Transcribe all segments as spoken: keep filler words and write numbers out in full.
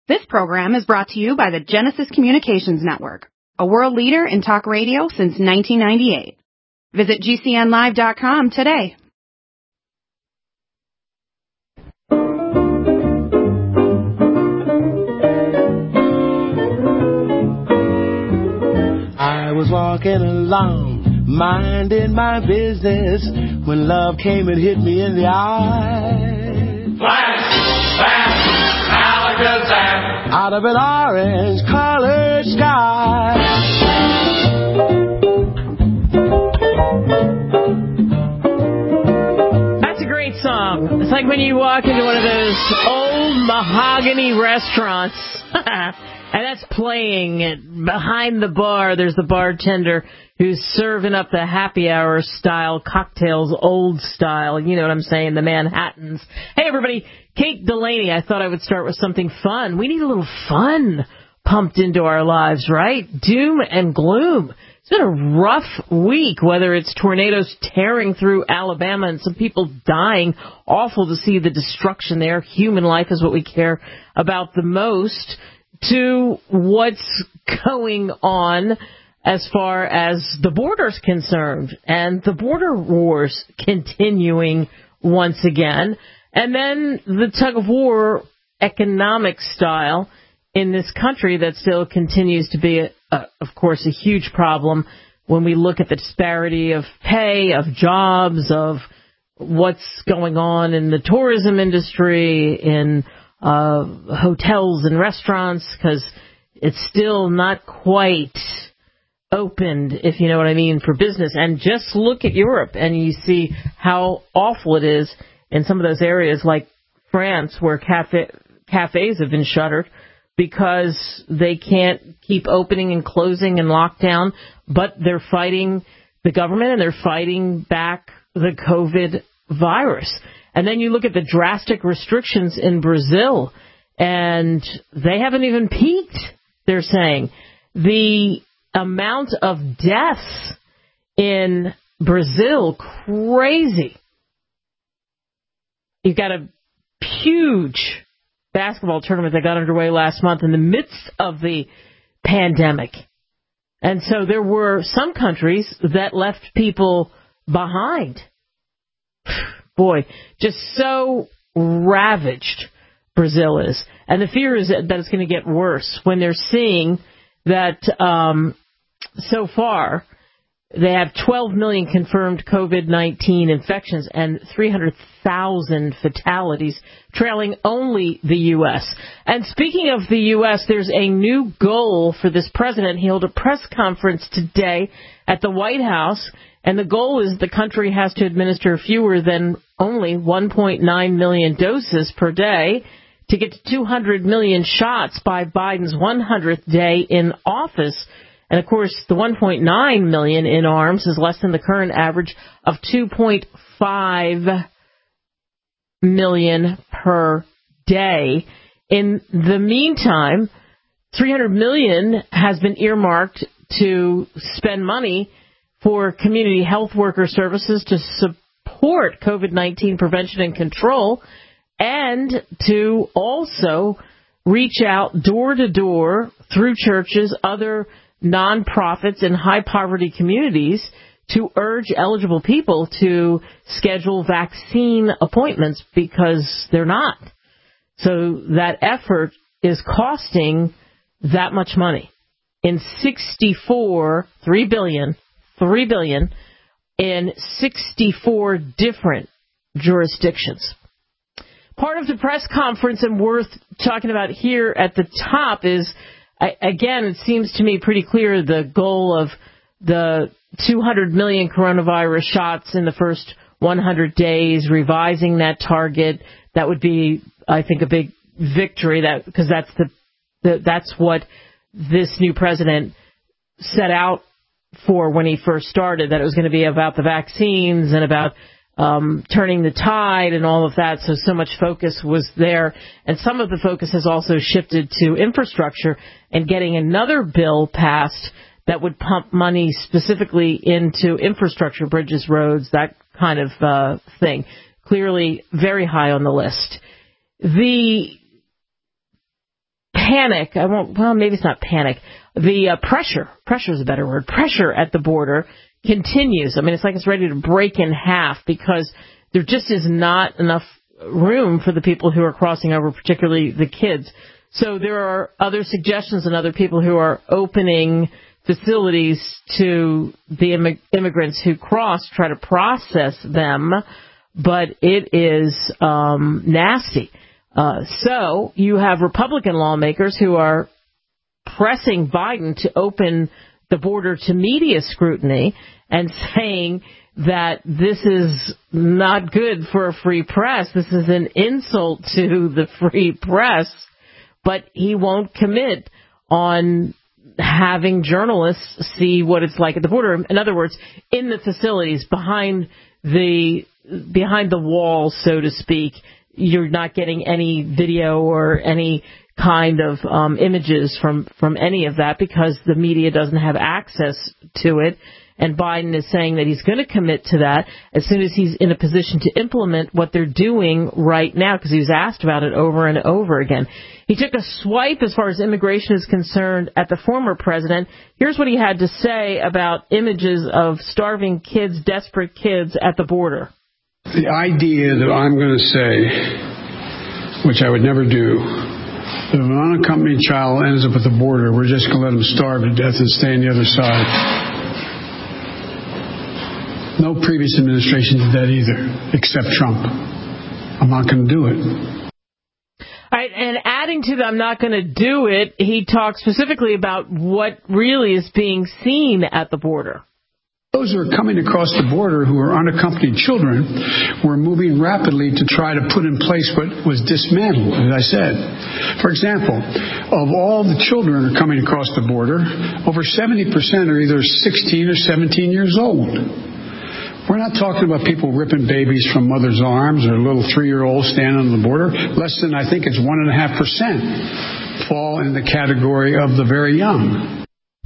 This program is brought to you by the Genesis Communications Network, a world leader in talk radio since nineteen ninety-eight. Visit G C N live dot com today. I was walking along, minding my business, when love came and hit me in the eye. Flash, flash, alakazam. Out of an orange-colored sky. That's a great song. It's like when you walk into one of those old mahogany restaurants, and that's playing, and behind the bar, there's the bartender who's serving up the happy hour style cocktails, old style, you know what I'm saying, the Manhattans. Hey, everybody, Kate Delaney. I thought I would start with something fun. We need a little fun pumped into our lives, right? Doom and gloom. It's been a rough week, whether it's tornadoes tearing through Alabama and some people dying. Awful to see the destruction there. Human life is what we care about the most. To what's going on as far as the border's concerned, and the border wars continuing once again, and then the tug of war economic style in this country that still continues to be, a, a, of course, a huge problem when we look at the disparity of pay, of jobs, of what's going on in the tourism industry, in uh, hotels and restaurants, because it's still not quite opened, if you know what I mean, for business. And just look at Europe and you see how awful it is in some of those areas like France, where cafe, cafes have been shuttered because they can't keep opening and closing and lockdown, but they're fighting the government and they're fighting back the COVID virus. And then you look at the drastic restrictions in Brazil, and they haven't even peaked, they're saying. The amount of deaths in Brazil, crazy. You've got a huge basketball tournament that got underway last month in the midst of the pandemic. And so there were some countries that left people behind. Boy, just so ravaged Brazil is. And the fear is that it's going to get worse when they're seeing that um, so far they have twelve million confirmed COVID nineteen infections and three hundred thousand fatalities, trailing only the U S. And speaking of the U S, there's a new goal for this president. He held a press conference today at the White House, and the goal is the country has to administer fewer than only one point nine million doses per day to get to two hundred million shots by Biden's one hundredth day in office. And, of course, the one point nine million in arms is less than the current average of two point five million per day. In the meantime, three hundred million has been earmarked to spend money for community health worker services to support COVID nineteen prevention and control, and to also reach out door to door through churches, other nonprofits in high poverty communities to urge eligible people to schedule vaccine appointments because they're not. So that effort is costing that much money in sixty-four, three billion, three billion in sixty-four different jurisdictions. Part of the press conference and worth talking about here at the top is, again, it seems to me pretty clear the goal of the two hundred million coronavirus shots in the first one hundred days, revising that target. That would be, I think, a big victory, that because that's the, the that's what this new president set out for when he first started, that it was going to be about the vaccines and about um, turning the tide and all of that. So, so much focus was there. And some of the focus has also shifted to infrastructure and getting another bill passed that would pump money specifically into infrastructure, bridges, roads, that kind of uh, thing. Clearly very high on the list. The panic, I won't, well, maybe it's not panic, the uh, pressure, pressure is a better word, pressure at the border continues. I mean, it's like it's ready to break in half because there just is not enough room for the people who are crossing over, particularly the kids. So there are other suggestions and other people who are opening facilities to the immig- immigrants who cross, try to process them, but it is um, nasty. Uh, so you have Republican lawmakers who are pressing Biden to open the border to media scrutiny and saying that this is not good for a free press. This is an insult to the free press, but he won't commit on having journalists see what it's like at the border. In other words, in the facilities, behind the behind the walls, so to speak, you're not getting any video or any kind of um, images from, from any of that because the media doesn't have access to it. And Biden is saying that he's going to commit to that as soon as he's in a position to implement what they're doing right now, because he was asked about it over and over again. He took a swipe as far as immigration is concerned at the former president. Here's what he had to say about images of starving kids, desperate kids at the border. The idea that I'm going to say, which I would never do, that if an unaccompanied child ends up at the border, we're just going to let them starve to death and stay on the other side. No previous administration did that either, except Trump. I'm not going to do it. All right, and adding to the I'm not going to do it, he talks specifically about what really is being seen at the border. Those who are coming across the border who are unaccompanied children were moving rapidly to try to put in place what was dismantled, as I said. For example, of all the children who are coming across the border, over seventy percent are either sixteen or seventeen years old. We're not talking about people ripping babies from mother's arms or little three-year-olds standing on the border. Less than, I think it's one and a half percent fall in the category of the very young.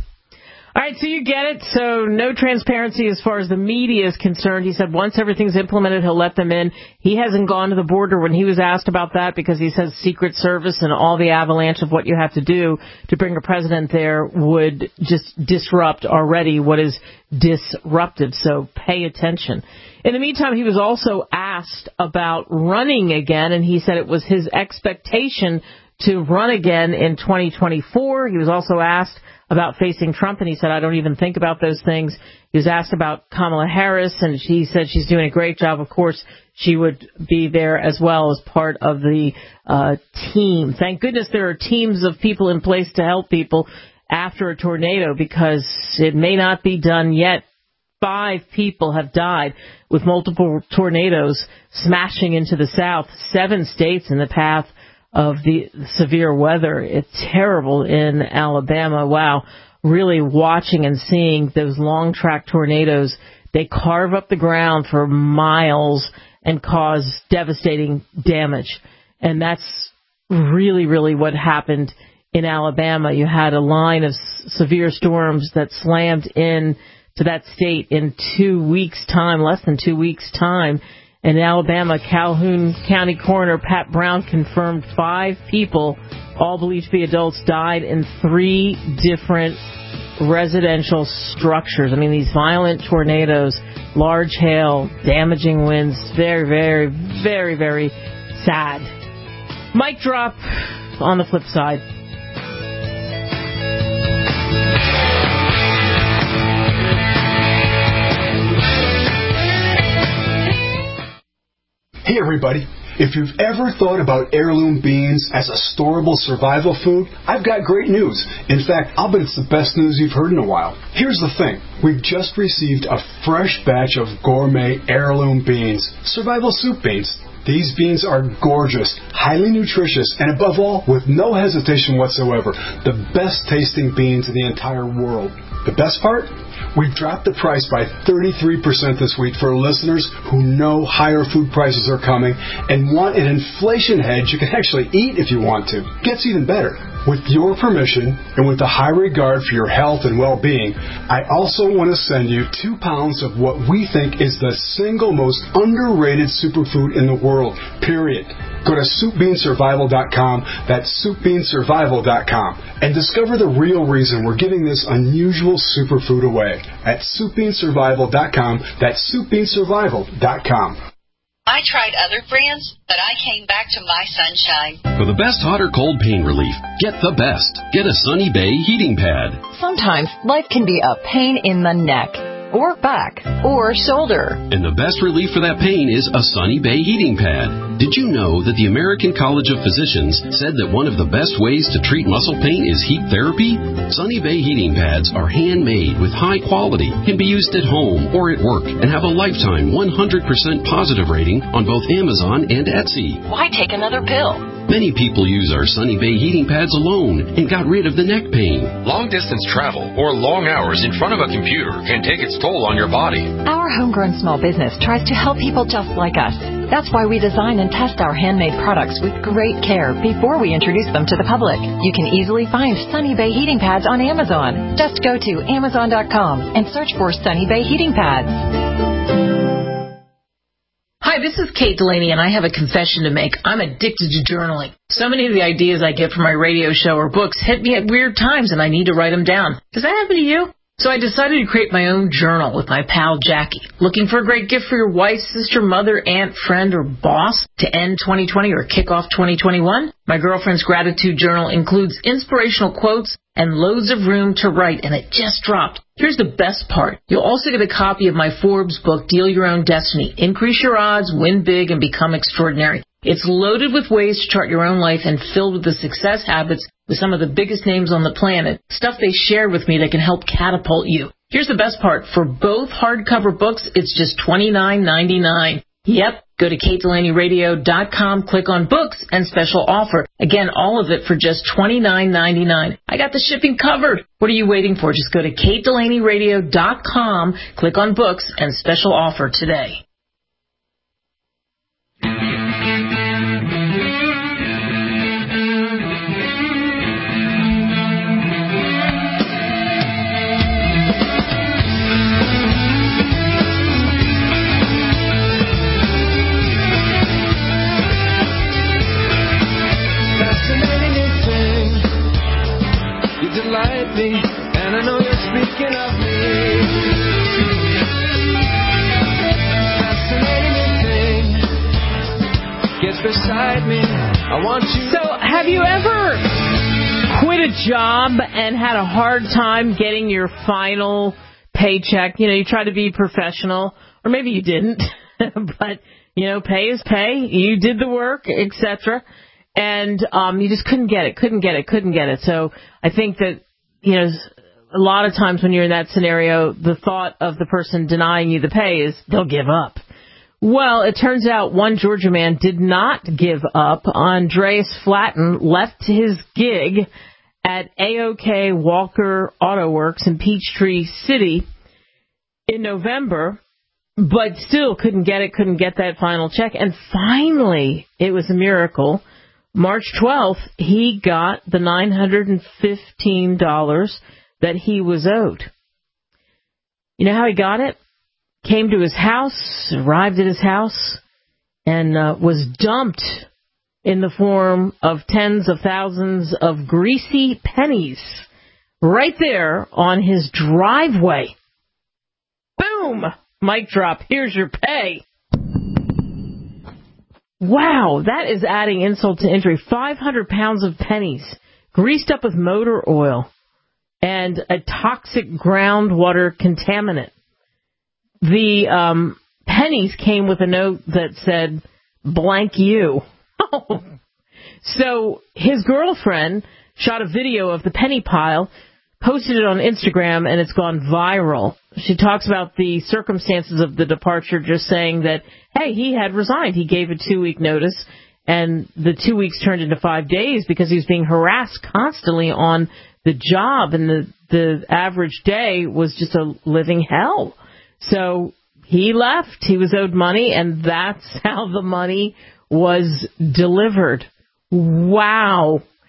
All right, so you get it. So no transparency as far as the media is concerned. He said once everything's implemented, he'll let them in. He hasn't gone to the border when he was asked about that because he says Secret Service and all the avalanche of what you have to do to bring a president there would just disrupt already what is disrupted. So pay attention. In the meantime, he was also asked about running again, and he said it was his expectation to run again in twenty twenty-four. He was also asked about facing Trump, and he said, I don't even think about those things. He was asked about Kamala Harris, and she said she's doing a great job. Of course, she would be there as well as part of the uh, team. Thank goodness there are teams of people in place to help people after a tornado, because it may not be done yet. Five people have died with multiple tornadoes smashing into the south. Seven states in the path of the severe weather. It's terrible in Alabama. Wow. Really watching and seeing those long track tornadoes. They carve up the ground for miles and cause devastating damage. And that's really, really what happened in Alabama. You had a line of severe storms that slammed in to that state in two weeks' time, less than two weeks' time. In Alabama, Calhoun County Coroner Pat Brown confirmed five people, all believed to be adults, died in three different residential structures. I mean, these violent tornadoes, large hail, damaging winds, very, very, very, very sad. Mic drop on the flip side. Hey everybody, if you've ever thought about heirloom beans as a storable survival food, I've got great news. In fact, I'll bet it's the best news you've heard in a while. Here's the thing. We've just received a fresh batch of gourmet heirloom beans, survival soup beans. These beans are gorgeous, highly nutritious, and above all, with no hesitation whatsoever, the best tasting beans in the entire world. The best part? We've dropped the price by thirty-three percent this week for listeners who know higher food prices are coming and want an inflation hedge you can actually eat if you want to. Gets even better. With your permission, and with a high regard for your health and well-being, I also want to send you two pounds of what we think is the single most underrated superfood in the world, period. Go to soup bean survival dot com, that's soup bean survival dot com, and discover the real reason we're giving this unusual superfood away at soup bean survival dot com, that's soup bean survival dot com. I tried other brands, but I came back to My Sunshine. For the best hot or cold pain relief, get the best. Get a Sunny Bay heating pad. Sometimes life can be a pain in the neck, or back, or shoulder. And the best relief for that pain is a Sunny Bay heating pad. Did you know that the American College of Physicians said that one of the best ways to treat muscle pain is heat therapy? Sunny Bay heating pads are handmade with high quality, can be used at home or at work, and have a lifetime one hundred percent positive rating on both Amazon and Etsy. Why take another pill? Many people use our Sunny Bay heating pads alone and got rid of the neck pain. Long-distance travel or long hours in front of a computer can take its toll on your body. Our homegrown small business tries to help people just like us. That's why we design and test our handmade products with great care before we introduce them to the public. You can easily find Sunny Bay heating pads on Amazon. Just go to amazon dot com and search for Sunny Bay heating pads. Hi, this is Kate Delaney, and I have a confession to make. I'm addicted to journaling. So many of the ideas I get from my radio show or books hit me at weird times, and I need to write them down. Does that happen to you? So I decided to create my own journal with my pal Jackie. Looking for a great gift for your wife, sister, mother, aunt, friend, or boss to end twenty twenty or kick off twenty twenty-one? My girlfriend's gratitude journal includes inspirational quotes and loads of room to write, and it just dropped. Here's the best part. You'll also get a copy of my Forbes book, Deal Your Own Destiny. Increase your odds, win big, and become extraordinary. It's loaded with ways to chart your own life and filled with the success habits with some of the biggest names on the planet, stuff they shared with me that can help catapult you. Here's the best part. For both hardcover books, it's just twenty-nine ninety-nine. Yep, go to kate delaney radio dot com, click on books, and special offer. Again, all of it for just twenty-nine ninety-nine. I got the shipping covered. What are you waiting for? Just go to kate delaney radio dot com, click on books, and special offer today. Delight me, and I know you're speaking of me. Fascinating thing gets beside me. I want you. So, have you ever quit a job and had a hard time getting your final paycheck? You know, you try to be professional, or maybe you didn't, but you know, pay is pay. You did the work, et cetera. And um, you just couldn't get it, couldn't get it, couldn't get it. So I think that, you know, a lot of times when you're in that scenario, the thought of the person denying you the pay is they'll give up. Well, it turns out one Georgia man did not give up. Andreas Flatten left his gig at A O K Walker Auto Works in Peachtree City in November, but still couldn't get it, couldn't get that final check. And finally, it was a miracle. March twelfth, he got the nine hundred fifteen dollars that he was owed. You know how he got it? Came to his house, arrived at his house, and uh, was dumped in the form of tens of thousands of greasy pennies right there on his driveway. Boom! Mic drop. Here's your pay. Wow, that is adding insult to injury. five hundred pounds of pennies, greased up with motor oil, and a toxic groundwater contaminant. The um, pennies came with a note that said, blank you. So his girlfriend shot a video of the penny pile, posted it on Instagram, and it's gone viral. She talks about the circumstances of the departure, just saying that, hey, he had resigned. He gave a two-week notice, and the two weeks turned into five days because he was being harassed constantly on the job, and the, the average day was just a living hell. So he left. He was owed money, and that's how the money was delivered. Wow.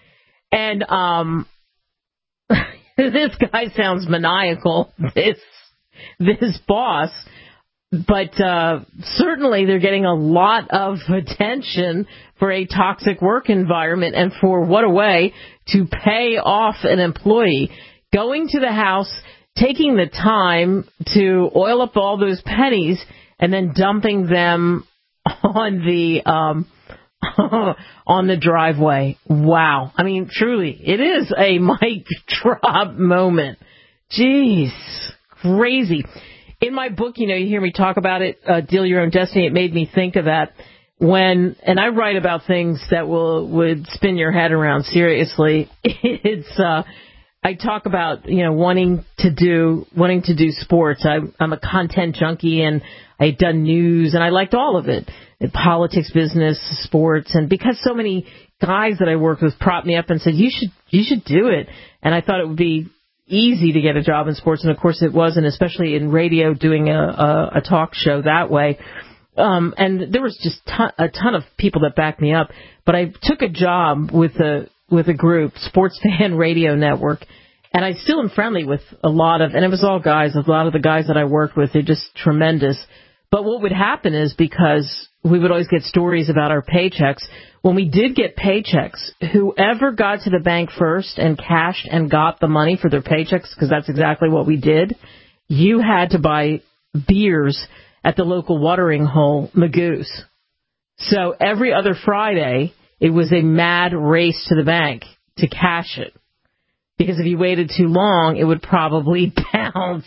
And um, this guy sounds maniacal, this this boss, but uh, certainly they're getting a lot of attention for a toxic work environment and for what a way to pay off an employee. Going to the house, taking the time to oil up all those pennies and then dumping them on the um, on the driveway. Wow. I mean, truly, it is a mic drop moment. Jeez, crazy. In my book, you know, you hear me talk about it, uh, Deal Your Own Destiny. It made me think of that when, and I write about things that will would spin your head around. Seriously, it's. Uh, I talk about, you know, wanting to do wanting to do sports. I, I'm a content junkie, and I'd done news, and I liked all of it. Politics, business, sports, and because so many guys that I worked with propped me up and said, you should you should do it. And I thought it would be easy to get a job in sports, and of course it wasn't, especially in radio doing a, a, a talk show that way. Um, and there was just ton, a ton of people that backed me up. But I took a job with a with a group, Sports Fan Radio Network, and I still am friendly with a lot of, and it was all guys, a lot of the guys that I worked with, they're just tremendous. But what would happen is, because we would always get stories about our paychecks, when we did get paychecks, whoever got to the bank first and cashed and got the money for their paychecks, because that's exactly what we did, you had to buy beers at the local watering hole, Magoo's. So every other Friday, it was a mad race to the bank to cash it. Because if you waited too long, it would probably bounce.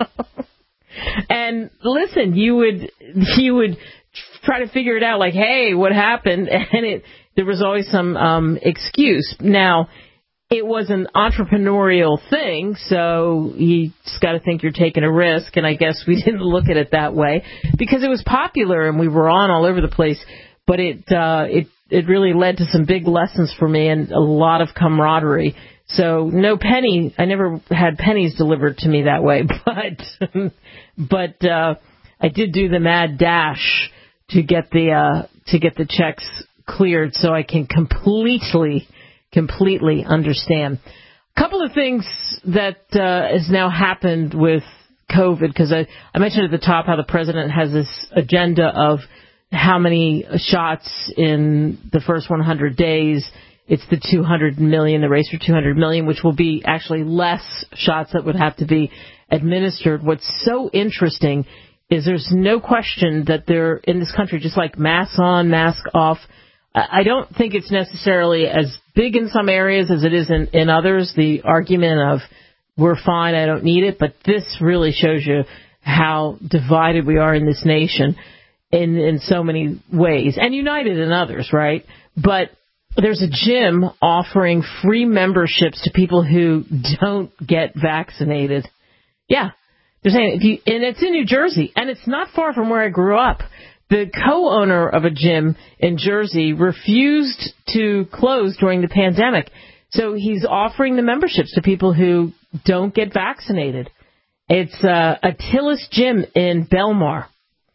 And listen, you would you would try to figure it out, like, hey, what happened? And it there was always some um, excuse. Now, it was an entrepreneurial thing, so you just got to think you're taking a risk. And I guess we didn't look at it that way because it was popular and we were on all over the place. But it uh, it it really led to some big lessons for me and a lot of camaraderie. So no penny. I never had pennies delivered to me that way, but but uh, I did do the mad dash to get the uh, to get the checks cleared, so I can completely completely understand. A couple of things that uh, has now happened with COVID, because I, I mentioned at the top how the president has this agenda of how many shots in the first one hundred days. It's the two hundred million, the race for two hundred million, which will be actually less shots that would have to be administered. What's so interesting is there's no question that they're in this country, just like mask on, mask off. I don't think it's necessarily as big in some areas as it is in, in others, the argument of we're fine, I don't need it. But this really shows you how divided we are in this nation in, in so many ways, and united in others, right? But there's a gym offering free memberships to people who don't get vaccinated. Yeah, they're saying if you, and it's in New Jersey, and it's not far from where I grew up. The co-owner of a gym in Jersey refused to close during the pandemic, so he's offering the memberships to people who don't get vaccinated. It's uh, Attilis Gym in Belmar.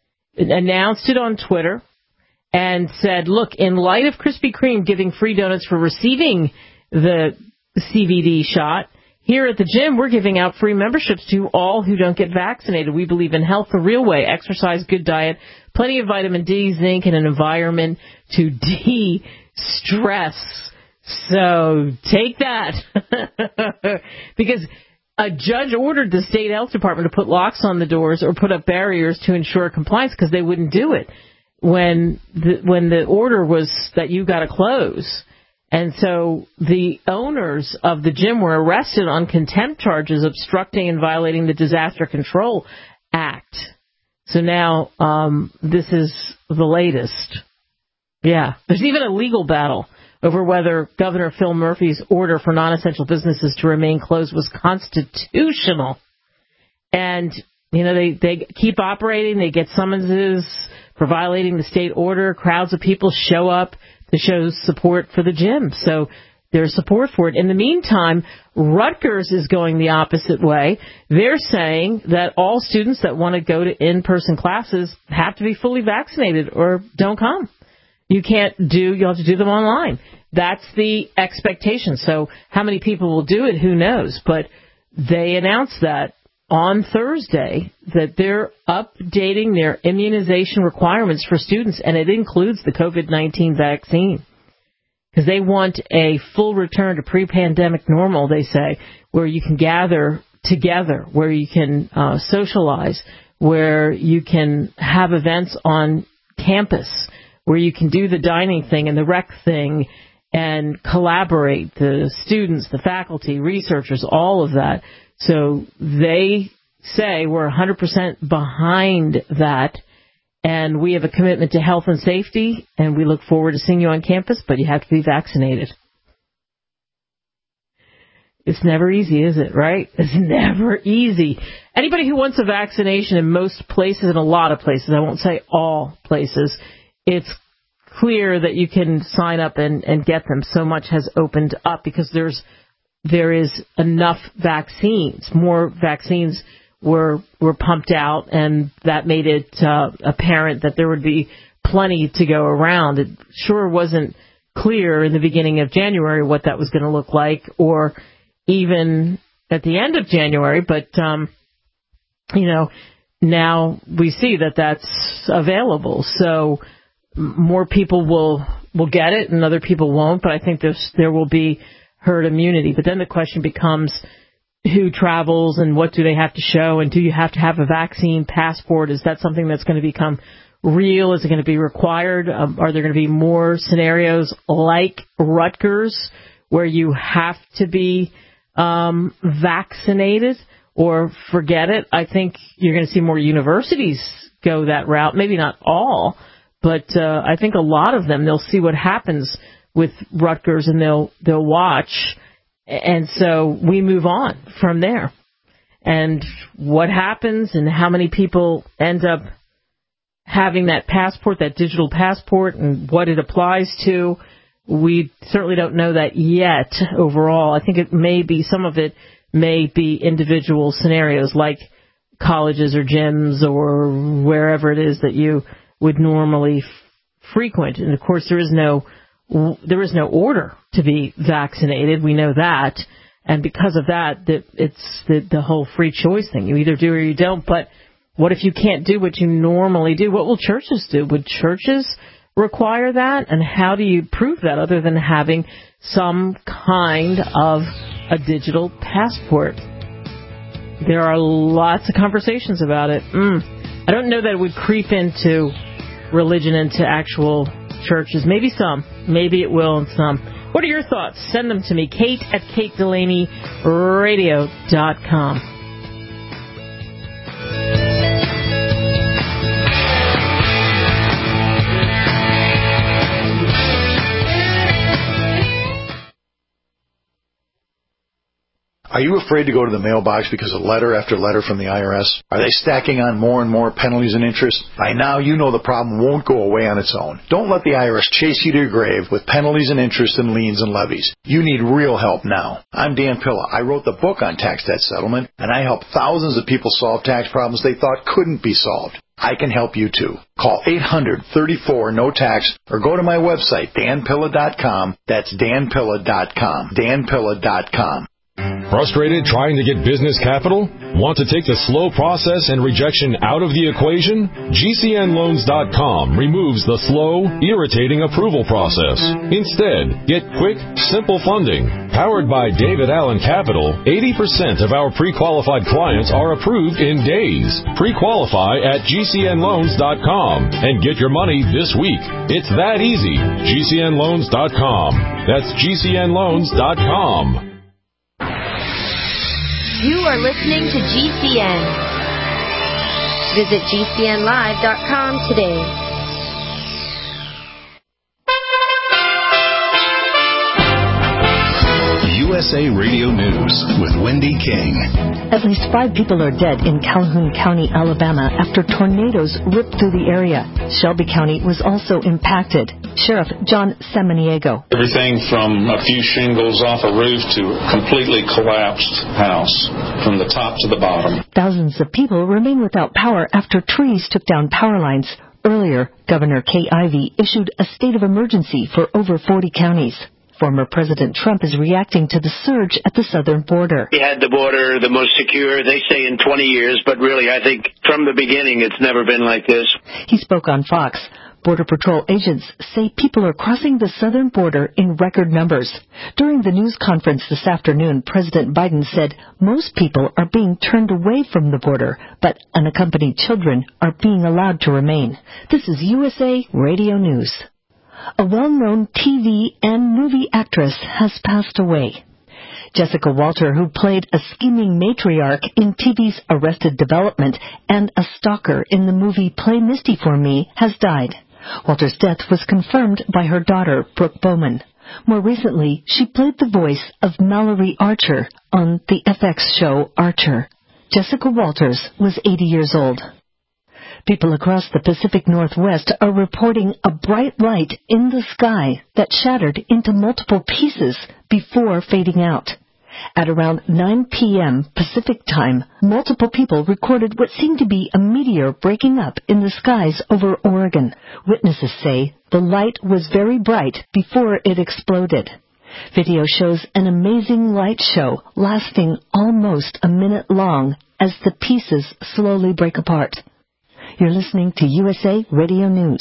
It announced it on Twitter and said, look, in light of Krispy Kreme giving free donuts for receiving the C V D shot, here at the gym, we're giving out free memberships to all who don't get vaccinated. We believe in health the real way, exercise, good diet, plenty of vitamin D, zinc, and an environment to de-stress. So take that. Because a judge ordered the state health department to put locks on the doors or put up barriers to ensure compliance because they wouldn't do it when the, when the order was that you got to close. And so the owners of the gym were arrested on contempt charges, obstructing and violating the Disaster Control Act. So now um, this is the latest. Yeah, there's even a legal battle over whether Governor Phil Murphy's order for non-essential businesses to remain closed was constitutional. And, you know, they, they keep operating. They get summonses for violating the state order. Crowds of people show up to show support for the gym. So there's support for it. In the meantime, Rutgers is going the opposite way. They're saying that all students that want to go to in-person classes have to be fully vaccinated or don't come. You can't do, you'll have to do them online. that's the expectation. So how many people will do it, who knows? But they announced that on Thursday that they're updating their immunization requirements for students, and it includes the COVID nineteen vaccine. Because they want a full return to pre-pandemic normal, they say, where you can gather together, where you can uh, socialize, where you can have events on campus, where you can do the dining thing and the rec thing and collaborate, the students, the faculty, researchers, all of that. So they say we're one hundred percent behind that, and we have a commitment to health and safety, and we look forward to seeing you on campus, but you have to be vaccinated. It's never easy, is it, right? It's never easy. Anybody who wants a vaccination in most places, in a lot of places, I won't say all places, it's clear that you can sign up and, and get them. So much has opened up because there's there is enough vaccines. More vaccines were were pumped out, and that made it uh, apparent that there would be plenty to go around. It sure wasn't clear in the beginning of January what that was going to look like, or even at the end of January, but, um, you know, now we see that that's available. So more people will will get it and other people won't, but I think there's, there will be herd immunity. But then the question becomes who travels and what do they have to show, and do you have to have a vaccine passport? Is that something that's going to become real? Is it going to be required? Um, are there going to be more scenarios like Rutgers where you have to be um, vaccinated, or forget it? I think you're going to see more universities go that route. Maybe not all, but uh, I think a lot of them, they'll see what happens with Rutgers and they'll they'll watch. And so we move on from there. And what happens and how many people end up having that passport, that digital passport, and what it applies to, we certainly don't know that yet overall. I think it may be, some of it may be individual scenarios like colleges or gyms or wherever it is that you would normally f- frequent. And, of course, there is no there is no order to be vaccinated. We know that. And because of that, the, it's the, the whole free choice thing. You either do or you don't. But what if you can't do what you normally do? What will churches do? Would churches require that? And how do you prove that other than having some kind of a digital passport? There are lots of conversations about it. Mm. I don't know that it would creep into religion, into actual churches. Maybe some. Maybe it will in some. What are your thoughts? Send them to me, Kate at Kate Delaney Radio dot com. Are you afraid to go to the mailbox because of letter after letter from the I R S? Are they stacking on more and more penalties and interest? By now, you know the problem won't go away on its own. Don't let the I R S chase you to your grave with penalties and interest and liens and levies. You need real help now. I'm Dan Pilla. I wrote the book on tax debt settlement, and I help thousands of people solve tax problems they thought couldn't be solved. I can help you too. Call eight hundred, thirty-four, no tax or go to my website, dan pilla dot com. That's dan pilla dot com. dan pilla dot com. Frustrated trying to get business capital? Want to take the slow process and rejection out of the equation? G C N loans dot com removes the slow, irritating approval process. Instead, get quick, simple funding. Powered by David Allen Capital, eighty percent of our pre-qualified clients are approved in days. Pre-qualify at G C N loans dot com and get your money this week. It's that easy. G C N loans dot com. That's G C N loans dot com. You are listening to G C N. Visit G C N live dot com today. U S A Radio News with Wendy King. At least five people are dead in Calhoun County, Alabama, after tornadoes ripped through the area. Shelby County was also impacted. Sheriff John Samaniego. Everything from a few shingles off a roof to a completely collapsed house from the top to the bottom. Thousands of people remain without power after trees took down power lines. Earlier, Governor Kay Ivey issued a state of emergency for over forty counties. Former President Trump is reacting to the surge at the southern border. We had the border the most secure, they say, in twenty years, but really I think from the beginning it's never been like this. He spoke on Fox. Border Patrol agents say people are crossing the southern border in record numbers. During the news conference this afternoon, President Biden said most people are being turned away from the border, but unaccompanied children are being allowed to remain. This is U S A Radio News. A well-known T V and movie actress has passed away. Jessica Walter, who played a scheming matriarch in T V's Arrested Development and a stalker in the movie Play Misty for Me, has died. Walter's death was confirmed by her daughter, Brooke Bowman. More recently, she played the voice of Mallory Archer on the F X show Archer. Jessica Walters was eighty years old. People across the Pacific Northwest are reporting a bright light in the sky that shattered into multiple pieces before fading out. At around nine p.m. Pacific time, multiple people recorded what seemed to be a meteor breaking up in the skies over Oregon. Witnesses say the light was very bright before it exploded. Video shows an amazing light show lasting almost a minute long as the pieces slowly break apart. You're listening to U S A Radio News.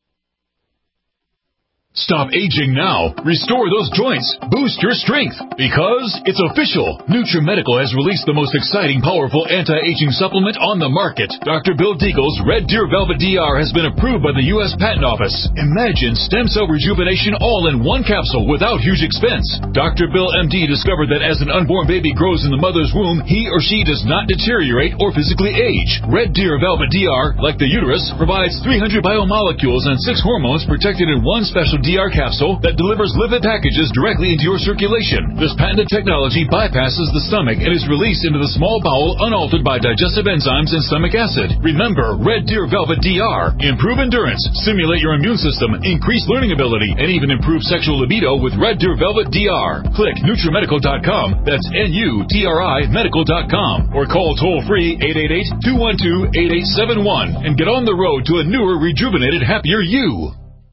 Stop aging now. Restore those joints. Boost your strength. Because it's official. NutriMedical has released the most exciting, powerful anti-aging supplement on the market. Doctor Bill Deagle's Red Deer Velvet D R has been approved by the U S Patent Office. Imagine stem cell rejuvenation all in one capsule without huge expense. Doctor Bill M D discovered that as an unborn baby grows in the mother's womb, he or she does not deteriorate or physically age. Red Deer Velvet D R, like the uterus, provides three hundred biomolecules and six hormones protected in one special D R capsule that delivers lipid packages directly into your circulation. This patented technology bypasses the stomach and is released into the small bowel unaltered by digestive enzymes and stomach acid. Remember, Red Deer Velvet D R. Improve endurance, stimulate your immune system, increase learning ability, and even improve sexual libido with Red Deer Velvet D R. Click NutriMedical dot com, that's N U T R I medical dot com, or call toll-free eight eight eight, two one two, eight eight seven one and get on the road to a newer, rejuvenated, happier you.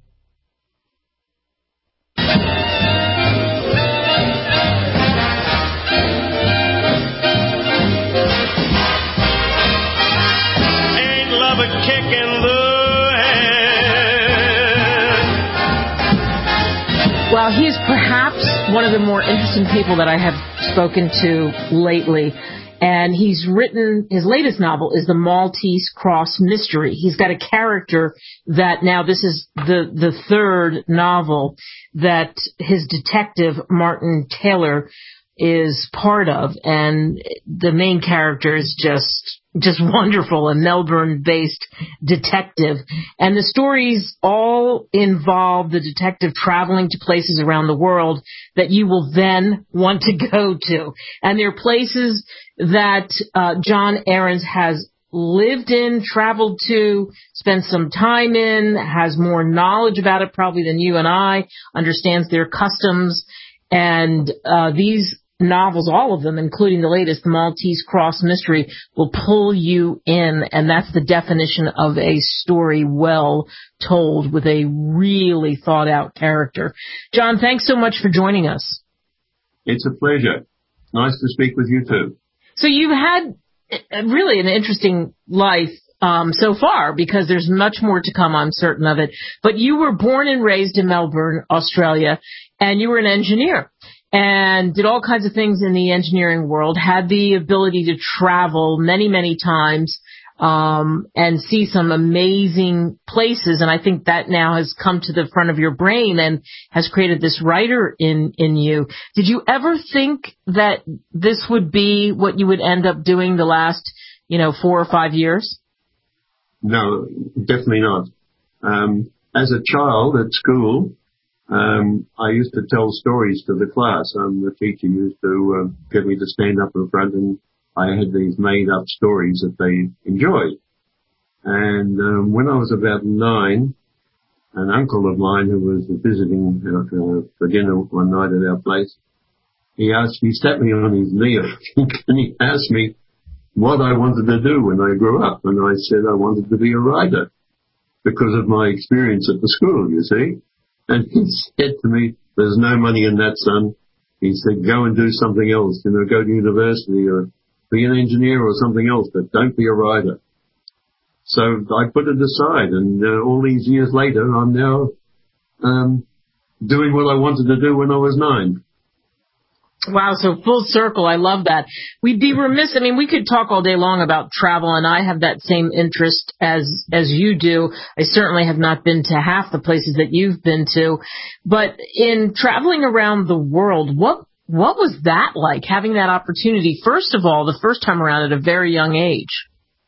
Well, he's perhaps one of the more interesting people that I have spoken to lately. And he's written, his latest novel is The Maltese Cross Mystery. He's got a character that now this is the, the third novel that his detective, Martin Taylor, is part of. And the main character is just just wonderful, a Melbourne-based detective. And the stories all involve the detective traveling to places around the world that you will then want to go to. And they're places that uh, John Aarons has lived in, traveled to, spent some time in, has more knowledge about it probably than you and I, understands their customs. And uh, these novels, all of them, including the latest, The Maltese Cross Mystery, will pull you in, and that's the definition of a story well told with a really thought-out character. John, thanks so much for joining us. It's a pleasure. Nice to speak with you, too. So you've had really an interesting life um, so far, because there's much more to come, I'm certain of it. But you were born and raised in Melbourne, Australia, and you were an engineer. And did all kinds of things in the engineering world, had the ability to travel many, many times, um, and see some amazing places. And I think that now has come to the front of your brain and has created this writer in, in you. Did you ever think that this would be what you would end up doing the last, you know, four or five years? No, definitely not. Um, as a child at school, Um, I used to tell stories to the class. Um, the teacher used to uh, get me to stand up in front, and I had these made-up stories that they enjoyed. And um, when I was about nine, an uncle of mine who was visiting uh, for dinner one night at our place, he asked, he sat me on his knee, and he asked me what I wanted to do when I grew up. And I said I wanted to be a writer because of my experience at the school, you see. And he said to me, There's no money in that, son. He said, go and do something else. You know, go to university or be an engineer or something else, but don't be a rider. So I put it aside, and uh, all these years later, I'm now um, doing what I wanted to do when I was nine. Wow, so full circle. I love that. We'd be remiss. I mean, we could talk all day long about travel, and I have that same interest as as you do. I certainly have not been to half the places that you've been to. But in traveling around the world, what what was that like, having that opportunity, first of all, the first time around at a very young age?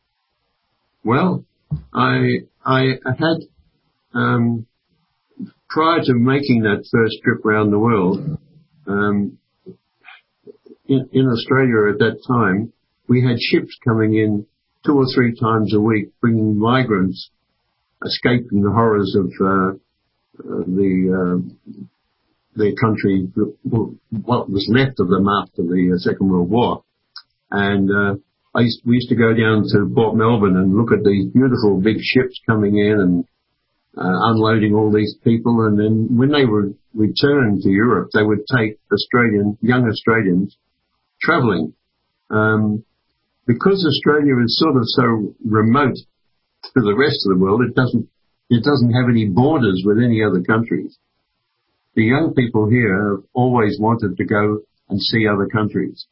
Well, I I had, um, prior to making that first trip around the world, um, In, in Australia at that time, we had ships coming in two or three times a week, bringing migrants escaping the horrors of uh, uh, the uh, their country, what was left of them after the uh, Second World War. And uh, I used, we used to go down to Port Melbourne and look at these beautiful big ships coming in and uh, unloading all these people. And then when they would return to Europe, they would take Australian, young Australians travelling. Um, because Australia is sort of so remote to the rest of the world, it doesn't, it doesn't have any borders with any other countries. The young people here have always wanted to go and see other countries,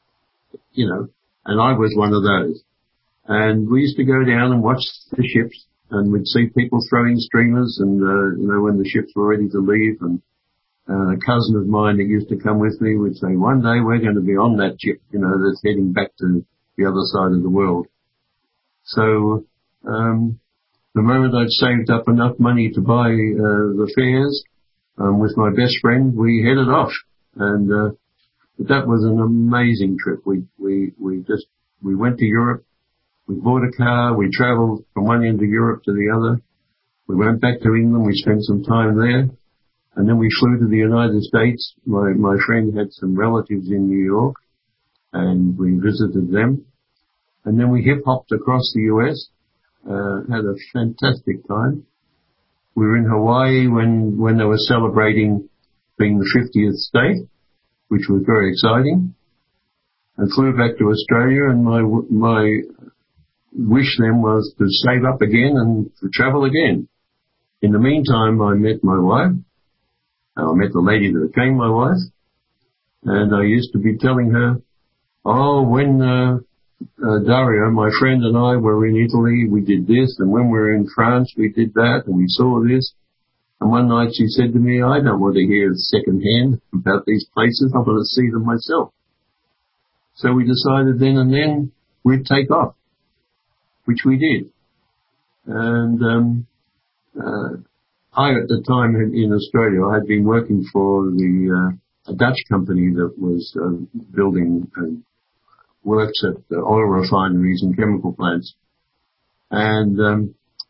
you know, and I was one of those. And we used to go down and watch the ships, and we'd see people throwing streamers, and, uh, you know, when the ships were ready to leave, and Uh, a cousin of mine that used to come with me would say, one day we're going to be on that ship, you know, that's heading back to the other side of the world. So, um, the moment I'd saved up enough money to buy, uh, the fares, um, with my best friend, we headed off. And, uh, that was an amazing trip. We, we, we just, we went to Europe, we bought a car, we traveled from one end of Europe to the other. We went back to England, we spent some time there. And then we flew to the United States. My, my friend had some relatives in New York, and we visited them. And then we hip-hopped across the U S, uh, had a fantastic time. We were in Hawaii when, when they were celebrating being the fiftieth state, which was very exciting. And flew back to Australia, and my, my wish then was to save up again and to travel again. In the meantime, I met my wife. I met the lady that became my wife, and I used to be telling her, oh, when uh, uh, Dario, my friend, and I were in Italy, we did this, and when we were in France, we did that, and we saw this. And one night she said to me, I don't want to hear secondhand about these places. I want to see them myself. So we decided then and then we'd take off, which we did. And um, uh, I, at the time in Australia, I had been working for the uh, a Dutch company that was uh, building uh, works at the oil refineries and chemical plants. And um,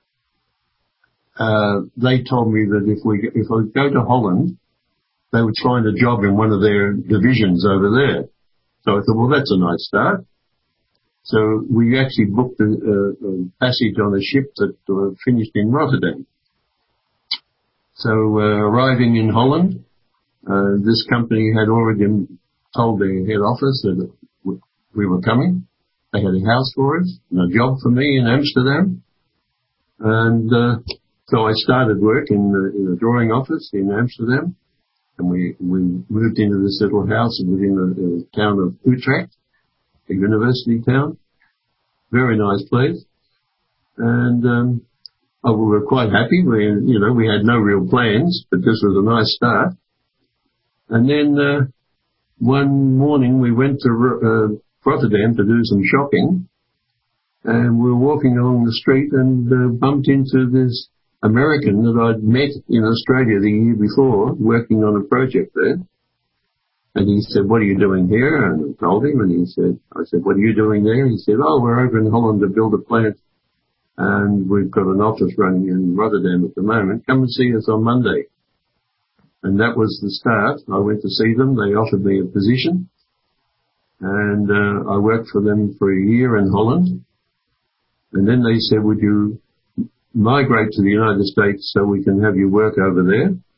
uh, they told me that if we if I go to Holland, they would find a job in one of their divisions over there. So I thought, well, that's a nice start. So we actually booked a, a, a passage on a ship that uh, finished in Rotterdam. So, uh, arriving in Holland, uh, this company had already told their head office that we were coming. They had a house for us and a job for me in Amsterdam. And, uh, so I started work in the, in the drawing office in Amsterdam. And we, we moved into this little house within the, the town of Utrecht, a university town. Very nice place. And, um, Oh, we were quite happy. We, you know, we had no real plans, but this was a nice start. And then uh, one morning we went to uh, Rotterdam to do some shopping, and we were walking along the street and uh, bumped into this American that I'd met in Australia the year before, working on a project there. And he said, what are you doing here? And I told him, and he said, I said, what are you doing there? He said, oh, we're over in Holland to build a plant. And we've got an office running in Rotterdam at the moment. Come and see us on Monday. And that was the start. I went to see them. They offered me a position. And uh, I worked for them for a year in Holland. And then they said, would you migrate to the United States so we can have you work over there?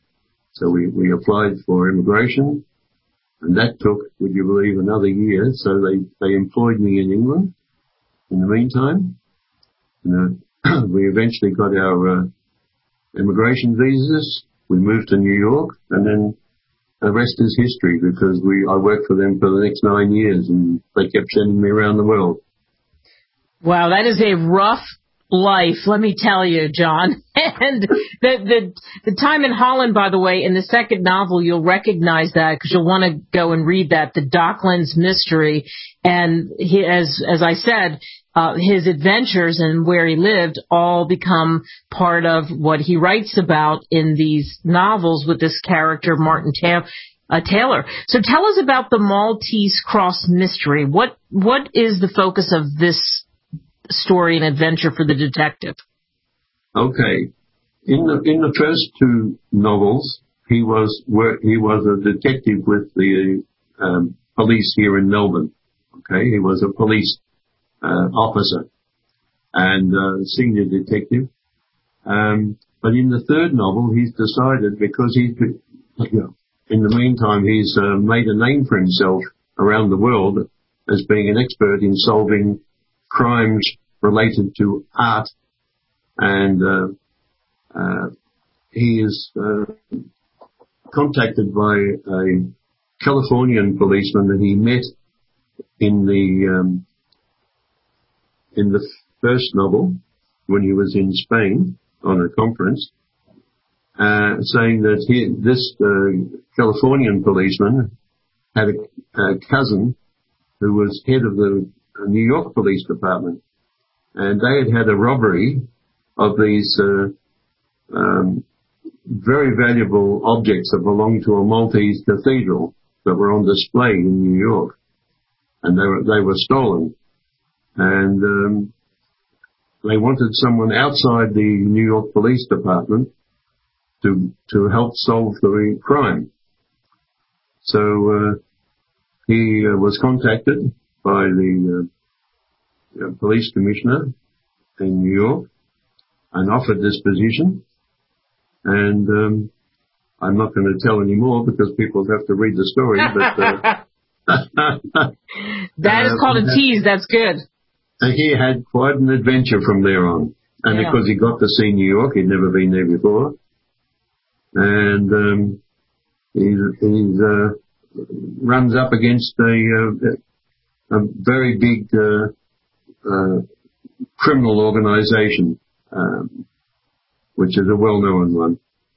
So we, we applied for immigration, and that took, would you believe, another year. So they, they employed me in England in the meantime. And, uh, we eventually got our uh, immigration visas. We moved to New York, and then the rest is history, because we I worked for them for the next nine years, and they kept sending me around the world. Wow, that is a rough life, let me tell you, John. And the the the time in Holland, by the way, in the second novel, you'll recognize that because you'll want to go and read that, the Docklands Mystery. And he, as as I said, uh, his adventures and where he lived all become part of what he writes about in these novels with this character, Martin Ta- uh, Taylor. So tell us about the Maltese Cross Mystery. What what is the focus of this story and adventure for the detective? Okay, in the in the first two novels, he was he was a detective with the um, police here in Melbourne. Okay, he was a police uh, officer and uh, senior detective. Um, but in the third novel, he's decided, because he, you know, in the meantime, he's uh, made a name for himself around the world as being an expert in solving crimes related to art, and uh, uh, he is uh, contacted by a Californian policeman that he met in the um, in the first novel when he was in Spain on a conference, uh, saying that he, this uh, Californian policeman had a, a cousin who was head of the New York Police Department. And they had had a robbery of these uh, um, very valuable objects that belonged to a Maltese cathedral that were on display in New York, and they were they were stolen. And um, they wanted someone outside the New York Police Department to to help solve the crime. So uh, he uh, was contacted by the uh, Uh, police commissioner in New York and offered this position, and um, I'm not going to tell any more because people have to read the story. But uh, that is called a tease. That's good. He had quite an adventure from there on, and yeah. Because he got to see New York, he'd never been there before, and um, he he's, uh, runs up against a, uh, a very big Uh, Uh, criminal organization, um, which is a well-known one.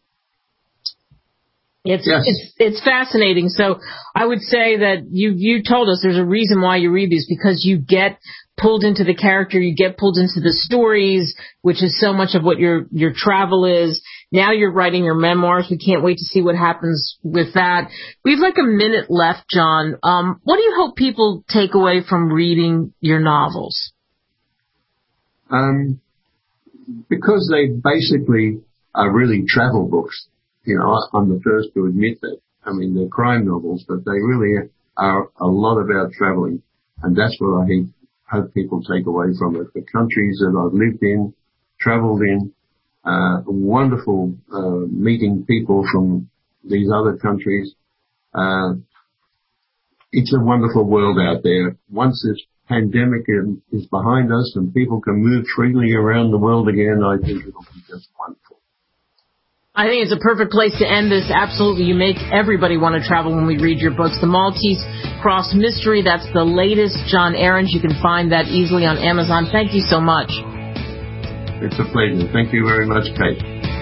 It's, yes. it's it's fascinating. So I would say that you you told us there's a reason why you read these, because you get pulled into the character, you get pulled into the stories, which is so much of what your your travel is. Now you're writing your memoirs. We can't wait to see what happens with that. We have like a minute left, John. Um, what do you hope people take away from reading your novels? Um, because they basically are really travel books. You know, I'm the first to admit that. I mean, they're crime novels, but they really are a lot about traveling. And that's what I hope people take away from it. The countries that I've lived in, traveled in, uh, wonderful, uh, meeting people from these other countries. Uh, it's a wonderful world out there. Once this pandemic is behind us and people can move freely around the world again, I think it'll be just wonderful. I think it's a perfect place to end this. Absolutely. You make everybody want to travel when we read your books. The Maltese Cross Mystery, that's the latest. John Ahrens, you can find that easily on Amazon. Thank you so much. It's a pleasure. Thank you very much, Kate.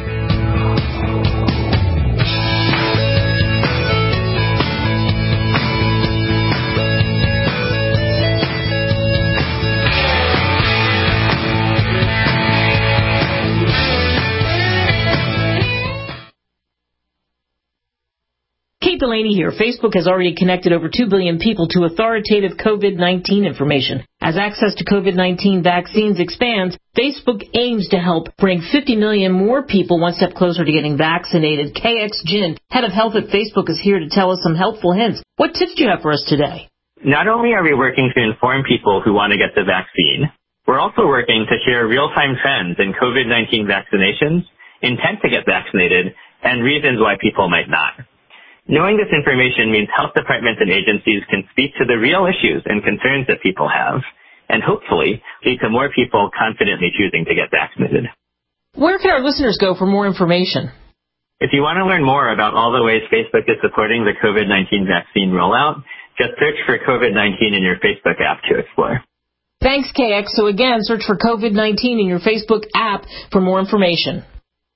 Kate Delaney here. Facebook has already connected over two billion people to authoritative COVID nineteen information. As access to COVID nineteen vaccines expands, Facebook aims to help bring fifty million more people one step closer to getting vaccinated. K X Jin, head of health at Facebook, is here to tell us some helpful hints. What tips do you have for us today? Not only are we working to inform people who want to get the vaccine, we're also working to share real-time trends in COVID nineteen vaccinations, intent to get vaccinated, and reasons why people might not. Knowing this information means health departments and agencies can speak to the real issues and concerns that people have, and hopefully lead to more people confidently choosing to get vaccinated. Where can our listeners go for more information? If you want to learn more about all the ways Facebook is supporting the COVID nineteen vaccine rollout, just search for COVID nineteen in your Facebook app to explore. Thanks, K X. So again, search for COVID nineteen in your Facebook app for more information.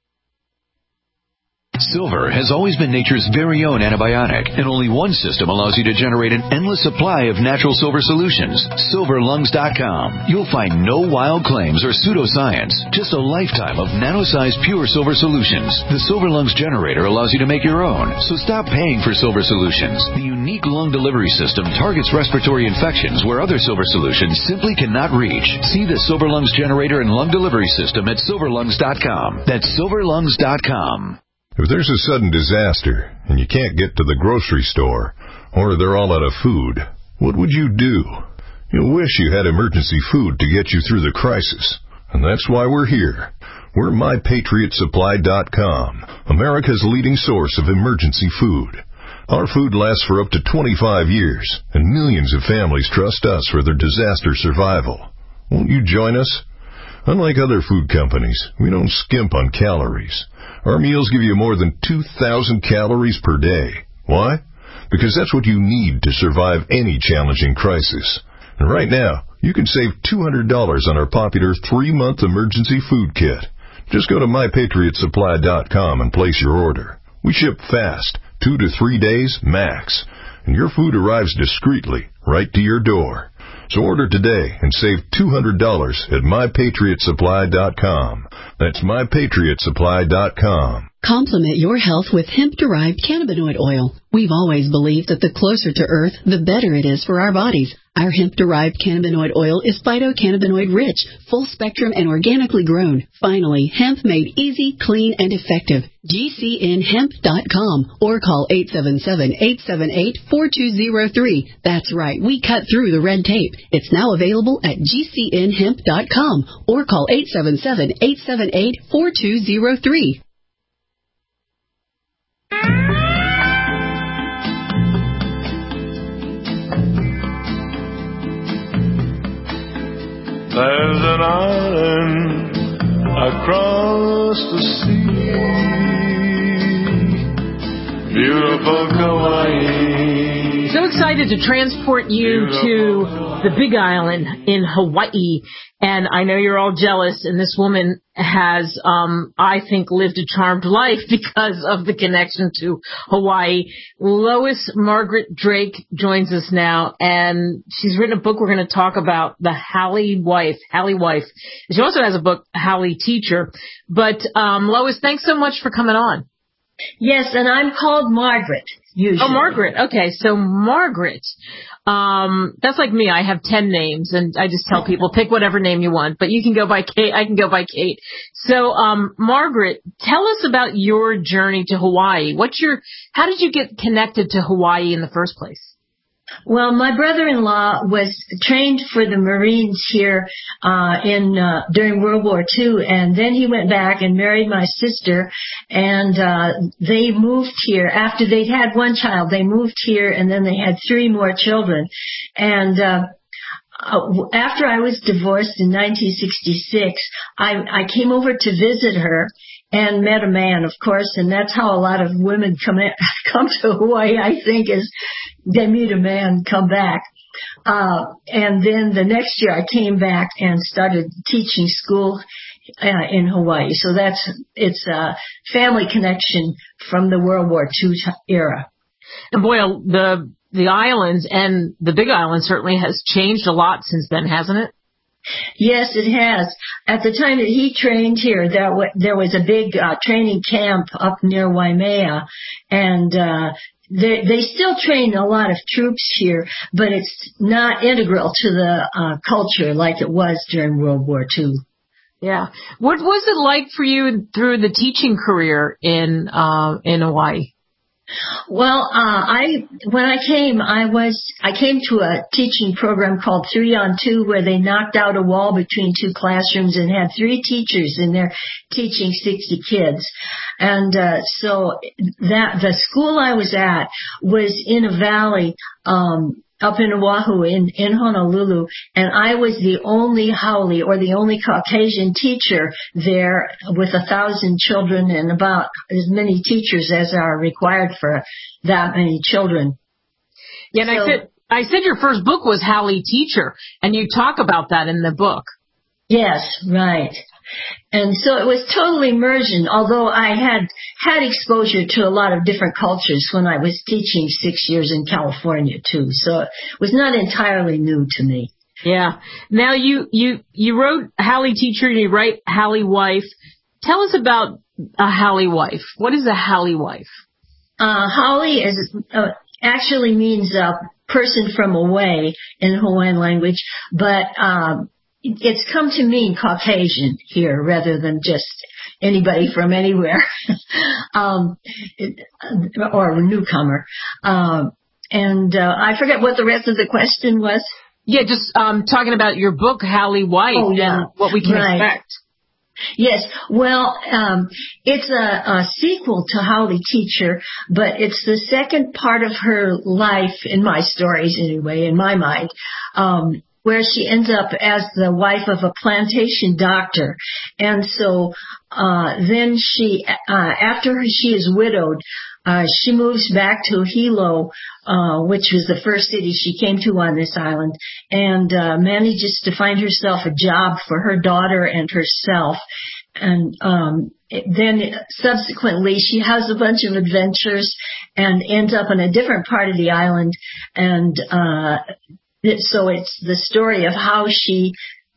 Silver has always been nature's very own antibiotic, and only one system allows you to generate an endless supply of natural silver solutions. silver lungs dot com. You'll find no wild claims or pseudoscience, just a lifetime of nano-sized pure silver solutions. The Silver Lungs generator allows you to make your own, so stop paying for silver solutions. The unique lung delivery system targets respiratory infections where other silver solutions simply cannot reach. See the Silver Lungs generator and lung delivery system at silver lungs dot com. That's silver lungs dot com. If there's a sudden disaster and you can't get to the grocery store, or they're all out of food, what would you do? You'll wish you had emergency food to get you through the crisis. And that's why we're here. We're my patriot supply dot com, America's leading source of emergency food. Our food lasts for up to twenty-five years, and millions of families trust us for their disaster survival. Won't you join us? Unlike other food companies, we don't skimp on calories. Our meals give you more than two thousand calories per day. Why? Because that's what you need to survive any challenging crisis. And right now, you can save two hundred dollars on our popular three-month emergency food kit. Just go to my patriot supply dot com and place your order. We ship fast, two to three days max, and your food arrives discreetly right to your door. So order today and save two hundred dollars at my patriot supply dot com. That's my patriot supply dot com. Complement your health with hemp-derived cannabinoid oil. We've always believed that the closer to Earth, the better it is for our bodies. Our hemp-derived cannabinoid oil is phytocannabinoid rich, full spectrum, and organically grown. Finally, hemp made easy, clean, and effective. G C N hemp dot com or call eight seven seven, eight seven eight, four two zero three. That's right, we cut through the red tape. It's now available at G C N hemp dot com or call eight seven seven, eight seven eight, four two zero three. There's an island across the sea, beautiful Kauai. So excited to transport you to the Big Island in Hawaii. And I know you're all jealous, and this woman has, um, I think, lived a charmed life because of the connection to Hawaii. Lois Margaret Drake joins us now, and she's written a book we're going to talk about, The Halle Wife. Halle Wife. She also has a book, Halle Teacher. But, um, Lois, thanks so much for coming on. Yes, and I'm called Margaret, usually. Oh, Margaret. Okay, so Margaret. Um, that's like me. I have ten names, and I just tell people, pick whatever name you want. But you can go by Kate. I can go by Kate. So, um, Margaret, tell us about your journey to Hawaii. What's your, how did you get connected to Hawaii in the first place? Well, my brother-in-law was trained for the Marines here uh in uh during World War Two, and then he went back and married my sister, and uh they moved here. After they'd had one child, they moved here, and then they had three more children. And uh after I was divorced in nineteen sixty-six, I, I came over to visit her and met a man, of course, and that's how a lot of women come in, come to Hawaii, I think, is they meet a man, come back. Uh, and then the next year I came back and started teaching school uh, in Hawaii. So that's, it's a family connection from the World War Two era. And boy, the the islands and the Big Island certainly has changed a lot since then, hasn't it? Yes, it has. At the time that he trained here, there, w- there was a big uh, training camp up near Waimea, and uh, they, they still train a lot of troops here, but it's not integral to the uh, culture like it was during World War Two. Yeah. What was it like for you through the teaching career in uh, in Hawaii? Well, uh, I when I came, I was I came to a teaching program called Three on Two, where they knocked out a wall between two classrooms and had three teachers in there teaching sixty kids, and uh, so that the school I was at was in a valley. Um, up in Oahu, in, in Honolulu, and I was the only haole, or the only Caucasian teacher there, with a thousand children and about as many teachers as are required for that many children. Yeah, and so, I said, I said your first book was Haole Teacher, and you talk about that in the book. Yes, right. And so it was total immersion, although I had had exposure to a lot of different cultures when I was teaching six years in California, too. So it was not entirely new to me. Yeah. Now, you, you, you wrote Haole Teacher, and you write Haole Wife. Tell us about a Haole Wife. What is a Haole Wife? Uh, Haole is, uh, actually means a person from away in Hawaiian language, but um it's come to mean Caucasian here rather than just anybody from anywhere, um, or a newcomer. Um, and uh, I forget what the rest of the question was. Yeah, just um, talking about your book, Haole Wife, oh, yeah. and what we can right. expect. Yes, well, um, it's a, a sequel to Haole Teacher, but it's the second part of her life, in my stories anyway, in my mind, um, where she ends up as the wife of a plantation doctor. And so uh then she, uh after she is widowed, uh she moves back to Hilo, uh which was the first city she came to on this island, and uh manages to find herself a job for her daughter and herself. And um then subsequently she has a bunch of adventures and ends up in a different part of the island, and uh so it's the story of how she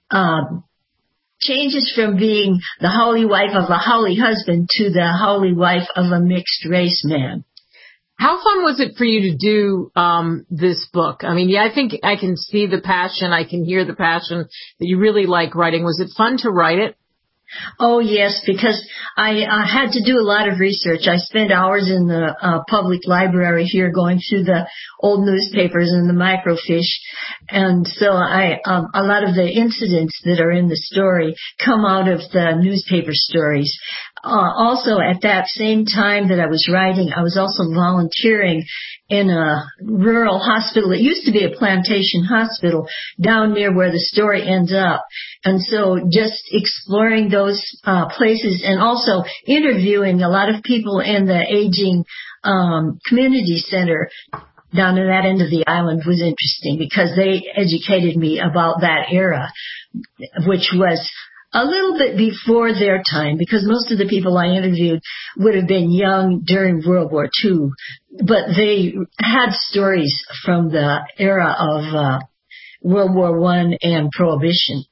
um, changes from being the haole wife of a haole husband to the haole wife of a mixed race man. How fun was it for you to do um, this book? I mean, yeah, I think I can see the passion. I can hear the passion that you really like writing. Was it fun to write it? Oh, yes, because I uh, had to do a lot of research. I spent hours in the uh, public library here going through the old newspapers and the microfiche. And so I, um, a lot of the incidents that are in the story come out of the newspaper stories. Uh, also, at that same time that I was writing, I was also volunteering in a rural hospital. It used to be a plantation hospital down near where the story ends up. And so just exploring those uh, places and also interviewing a lot of people in the aging um, community center down at that end of the island was interesting, because they educated me about that era, which was a little bit before their time, because most of the people I interviewed would have been young during World War Two, but they had stories from the era of uh, World War One and Prohibition.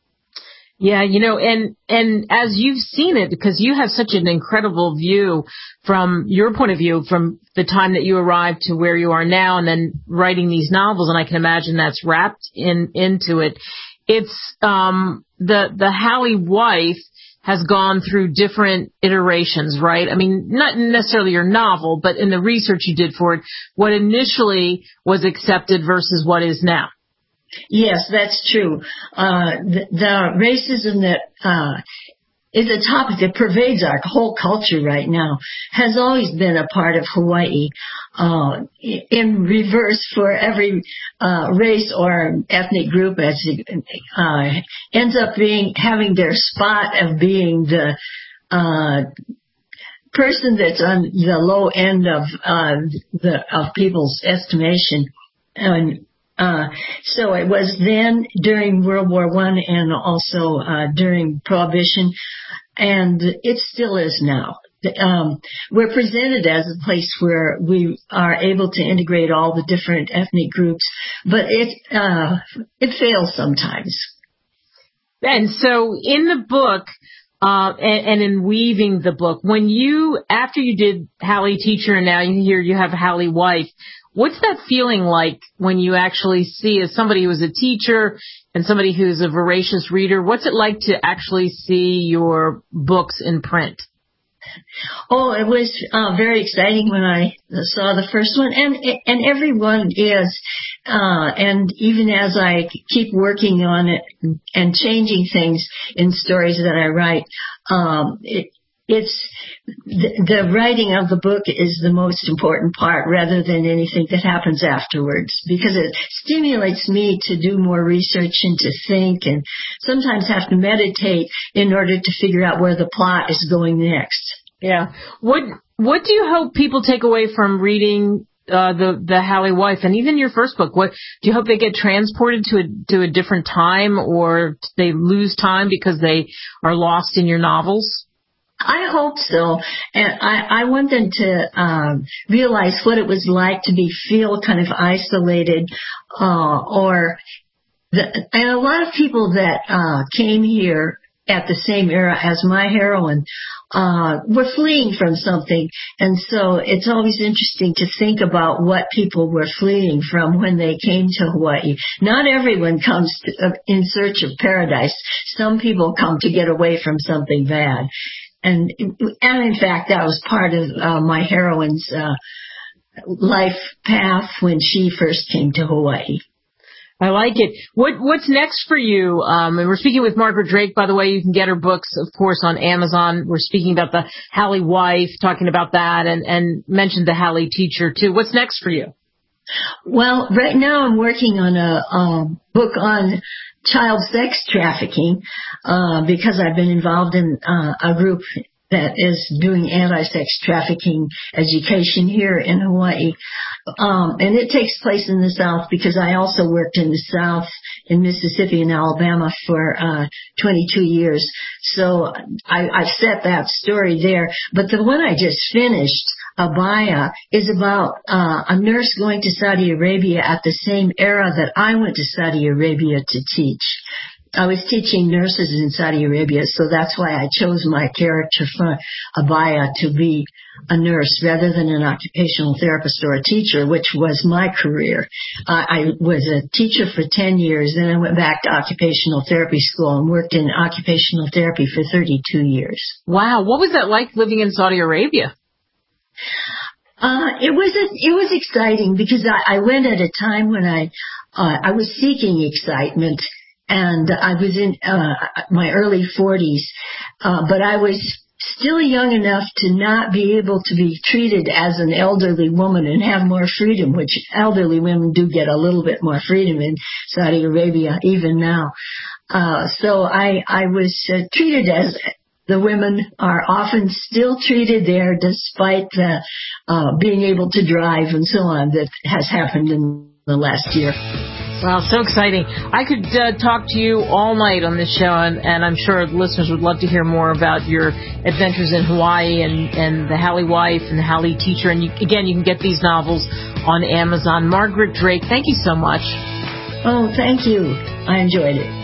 Yeah, you know, and, and as you've seen it, because you have such an incredible view from your point of view, from the time that you arrived to where you are now, and then writing these novels, and I can imagine that's wrapped in, into it. It's, um, the, the Haole Wife has gone through different iterations, right? I mean, not necessarily your novel, but in the research you did for it, what initially was accepted versus what is now. Yes, that's true. Uh, the, the racism that, uh, is a topic that pervades our whole culture right now has always been a part of Hawaii, uh, in reverse for every, uh, race or ethnic group as it, uh, ends up being, having their spot of being the, uh, person that's on the low end of, uh, the, of people's estimation. And, Uh, so it was then during World War One and also uh, during Prohibition, and it still is now. Um, we're presented as a place where we are able to integrate all the different ethnic groups, but it uh, it fails sometimes. And so in the book, uh, and, and in weaving the book, when you, after you did Haole Teacher and now you hear you have Haole Wife, what's that feeling like when you actually see, as somebody who's a teacher and somebody who's a voracious reader, what's it like to actually see your books in print? Oh, it was uh, very exciting when I saw the first one, and and everyone is. Uh, and even as I keep working on it and changing things in stories that I write, um, it, it's the, the writing of the book is the most important part rather than anything that happens afterwards, because it stimulates me to do more research and to think, and sometimes have to meditate in order to figure out where the plot is going next. Yeah. What What do you hope people take away from reading uh, the the Hallie Wife and even your first book? What do you hope they get transported to a to a different time, or they lose time because they are lost in your novels? I hope so, and I, I want them to um, realize what it was like to be feel kind of isolated, uh, or the, and a lot of people that uh, came here at the same era as my heroine uh, were fleeing from something, and so it's always interesting to think about what people were fleeing from when they came to Hawaii. Not everyone comes to, uh, in search of paradise. Some people come to get away from something bad. And, and in fact, that was part of uh, my heroine's uh, life path when she first came to Hawaii. I like it. What What's next for you? Um, and we're speaking with Margaret Drake, by the way. You can get her books, of course, on Amazon. We're speaking about the Hallie Wife, talking about that, and, and mentioned the Hallie Teacher, too. What's next for you? Well, right now I'm working on a um, book on child sex trafficking uh, because I've been involved in uh, a group that is doing anti-sex trafficking education here in Hawaii. Um, and it takes place in the South because I also worked in the South, in Mississippi and Alabama for uh, twenty-two years. So I, I've set that story there. But the one I just finished, Abaya, is about uh, a nurse going to Saudi Arabia at the same era that I went to Saudi Arabia to teach. I was teaching nurses in Saudi Arabia, so that's why I chose my character for Abaya to be a nurse rather than an occupational therapist or a teacher, which was my career. Uh, I was a teacher for ten years, then I went back to occupational therapy school and worked in occupational therapy for thirty-two years. Wow. What was that like living in Saudi Arabia? Uh, it was a, it was exciting because I, I went at a time when I uh, I was seeking excitement. And I was in uh, my early forties, uh, but I was still young enough to not be able to be treated as an elderly woman and have more freedom, which elderly women do get a little bit more freedom in Saudi Arabia, even now. Uh, so I, I was uh, treated as the women are often still treated there, despite the uh, being able to drive and so on that has happened in the last year. Wow, so exciting. I could uh, talk to you all night on this show, and, and I'm sure listeners would love to hear more about your adventures in Hawaii and, and the Hallie Wife and the Hallie Teacher. And you, again, you can get these novels on Amazon. Margaret Drake, thank you so much. Oh, thank you. I enjoyed it.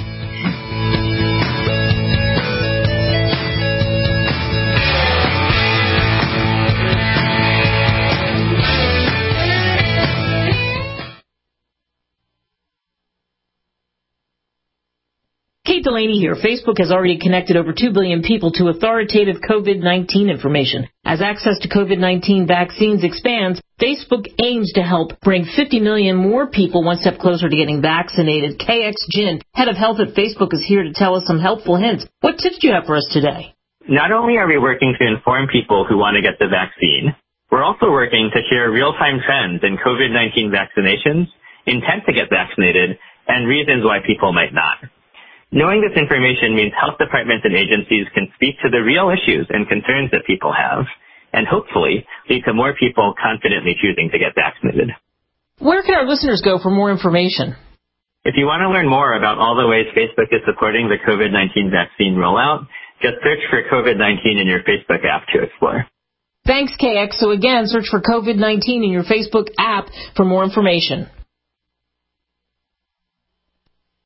Kate Delaney here. Facebook has already connected over two billion people to authoritative COVID nineteen information. As access to COVID nineteen vaccines expands, Facebook aims to help bring fifty million more people one step closer to getting vaccinated. K X Jin, head of health at Facebook, is here to tell us some helpful hints. What tips do you have for us today? Not only are we working to inform people who want to get the vaccine, we're also working to share real-time trends in COVID nineteen vaccinations, intent to get vaccinated, and reasons why people might not. Knowing this information means health departments and agencies can speak to the real issues and concerns that people have, and hopefully lead to more people confidently choosing to get vaccinated. Where can our listeners go for more information? If you want to learn more about all the ways Facebook is supporting the COVID nineteen vaccine rollout, just search for COVID nineteen in your Facebook app to explore. Thanks, K X. So again, search for COVID nineteen in your Facebook app for more information.